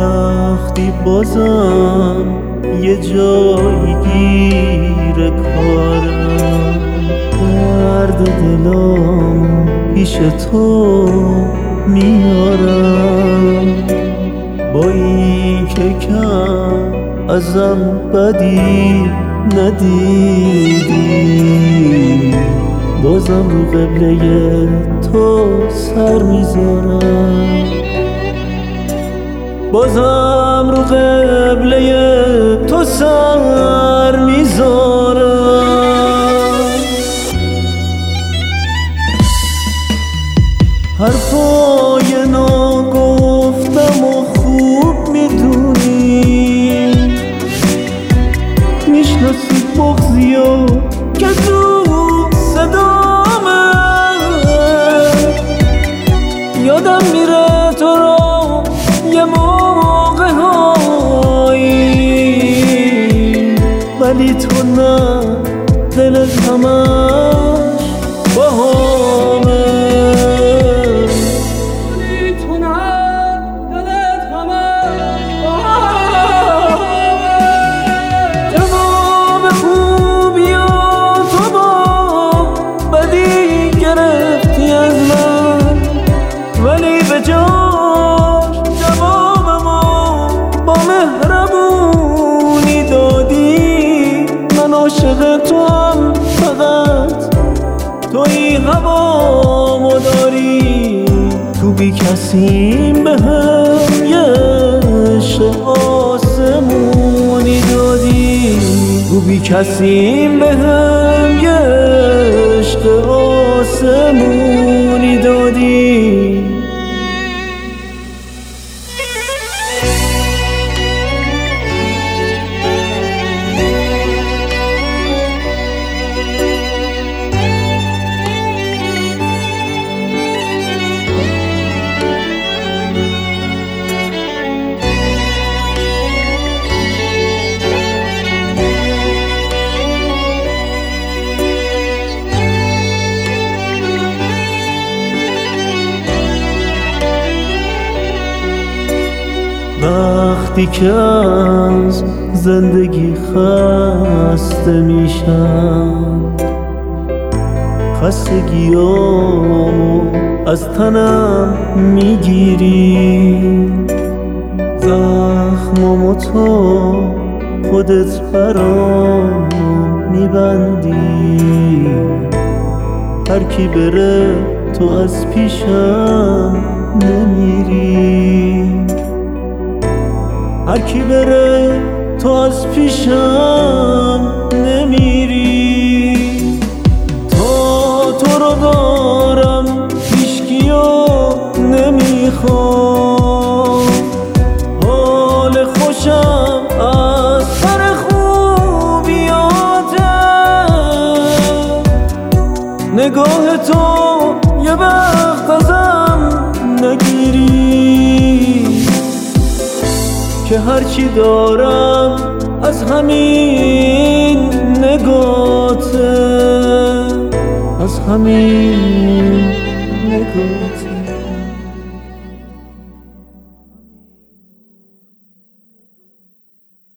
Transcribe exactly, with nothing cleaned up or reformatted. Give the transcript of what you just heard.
وقتی بازم یه جایی گیر کارم، درد دلم پیش تو میارم. با این که کم ازم بدی ندیدی، بازم رو قبله تو سر میذارم. بازم رو قبله تو سر میذارم. حرفای ناگفتم و خوب میدونی، میشناسی بغضی و که تو صدامه. یادم میره تو رو یه موقع هایی، ولی تو نه، دلت همش با همه. تمام خوبی و تو با بدی گرفتی از من، ولی به جاش جوابمو با مهربونی دادی. من عاشق تو هم، فقط توی هوامو داری. تو بی کسیم به هم یه عشق آسمونی دادی. تو بی کسیم به هم یه عشق آسمونی دادی. وقتی که از زندگی خسته میشم، خستگیامو از تنم میگیری. زخمامو تو خودت برام میبندی. هر کی بره تو از پیشم نمیری. هر کی بره تو از پیشم نمیری. تا تو رو دارم هیچکیو نمیخوام. حال خوشم از سر خوبیاته. نگاه تو یه وقت ازم نگیری، که هرچی دارم از همین نگاته. از همین نگاته.